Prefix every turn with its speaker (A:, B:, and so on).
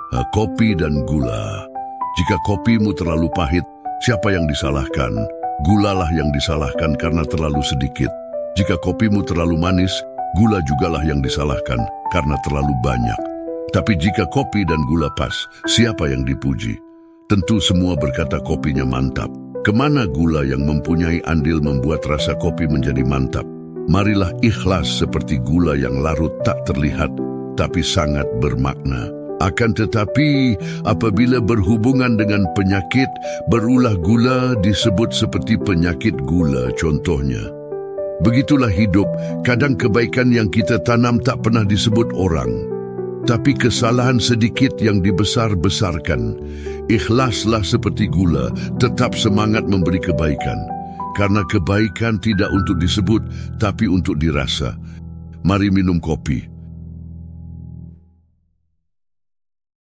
A: Kopi dan gula. Jika kopimu terlalu pahit, siapa yang disalahkan? Gulalah yang disalahkan karena terlalu sedikit. Jika kopimu terlalu manis, gula jugalah yang disalahkan karena terlalu banyak. Tapi jika kopi dan gula pas, siapa yang dipuji? Tentu semua berkata kopinya mantap. Kemana gula yang mempunyai andil membuat rasa kopi menjadi mantap? Marilah ikhlas seperti gula yang larut tak terlihat, tapi sangat bermakna. Akan tetapi, apabila berhubungan dengan penyakit, berulah gula disebut seperti penyakit gula contohnya. Begitulah hidup, kadang kebaikan yang kita tanam tak pernah disebut orang. Tapi kesalahan sedikit yang dibesar-besarkan. Ikhlaslah seperti gula, tetap semangat memberi kebaikan. Karena kebaikan tidak untuk disebut, tapi untuk dirasa. Mari minum kopi.